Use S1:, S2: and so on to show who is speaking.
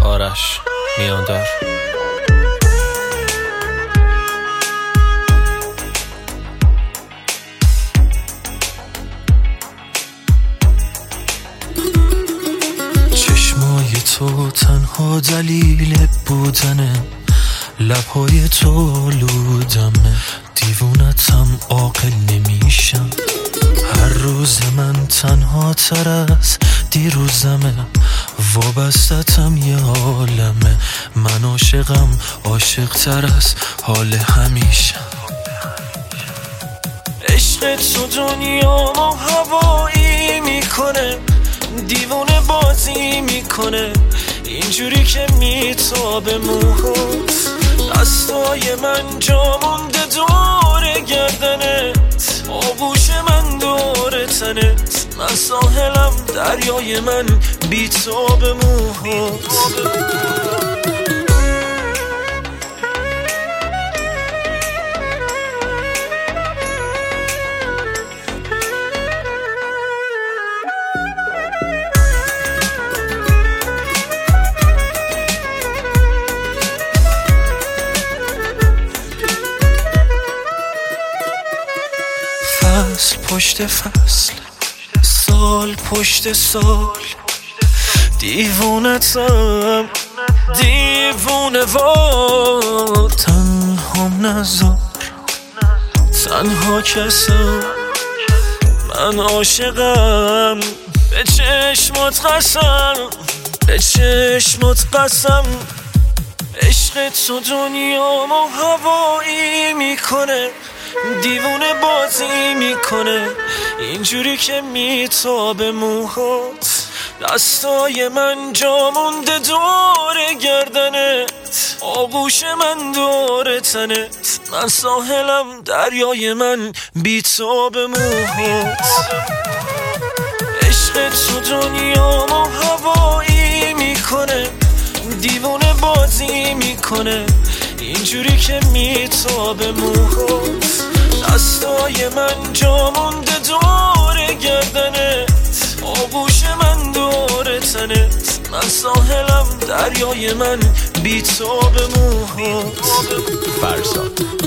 S1: آرش میاندار.
S2: چشمای تو تنها دلیل بودنه، لبهای تو آلودمه، دیوونتم عاقل نمیشم. هر روز من تنها تر از دیروزمه، وابستتم یه عالمه. من عاشقم، عاشق تر از حال همیشه. عشق تو دنیا ما هوایی میکنه، دیوونه بازی میکنه، اینجوری که میتابه موهات. دستای من جا مونده دور گردنت، آغوش من دور تنت. من ساحلم، دریای من بیتاب موهات. فصل پشت فصل، سال پشت سال، دیوونتم دیوونه وار. تنهام نذار، تنها کسم، من عاشقم. به چشمات قسم، به چشمات قسم. عشق تو دنیا ما هوایی میکنه، دیوونه بازی میکنه، اینجوری که میتابه موهات. دستای من جا مونده دور گردنت، آغوش من دور تنت. من ساحلم، دریای من بیتاب موهات. عشق تو دنیا ما هوایی میکنه، دیوونه بازی میکنه، اینجوری که میتابه موهات. دستای من جا مونده دور گردنت، آغوش من دور تنت. من ساحلم، دریای من بیتاب موهات.
S1: فرزاد